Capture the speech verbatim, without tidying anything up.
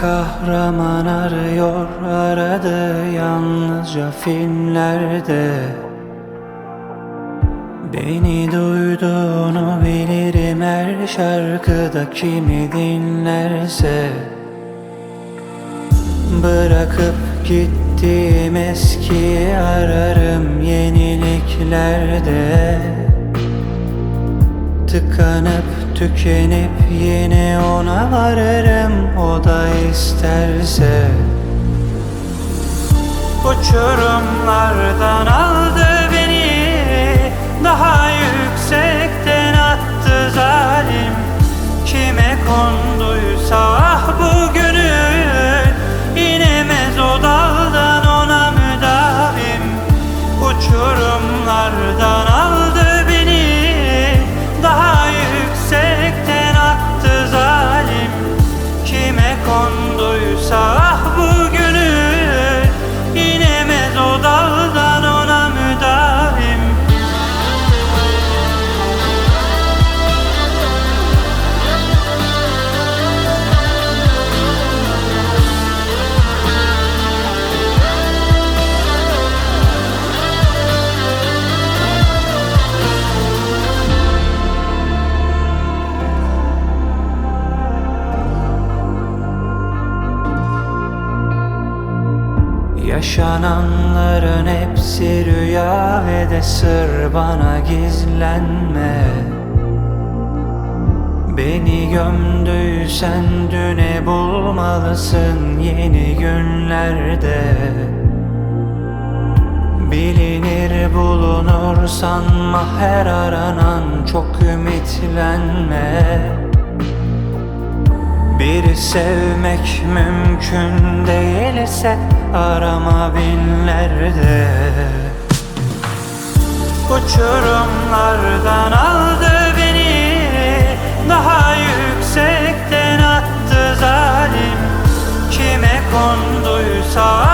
kahraman arıyor, aradı yalnızca filmlerde. Beni duyduğunu bilirim her şarkıda kimi dinlerse. Bırakıp gittiğim eskiyi ararım yeniliklerde. Tıkanıp tükenip yine ona varırım o da isterse. Uçurumlardan aldı beni, daha yüksekten attı zalim. Kime konduysa ah bu gönül, inemez o daldan ona müdavim. Uçurumlardan aldı beni, daha yüksekten attı zalim. Kime konduysa ah bu gönül, inemez o daldan ona müdavim. Yaşananların hepsi rüya ve de sır, bana gizlenme. Beni gömdüysen düne bulmalısın yeni günlerde. Bilinir bulunur sanma, her aranan çok ümitlenme. Biri sevmek mümkün değilse arama binlerde. Uçurumlardan aldı beni, daha yüksekten attı zalim. Kime konduysa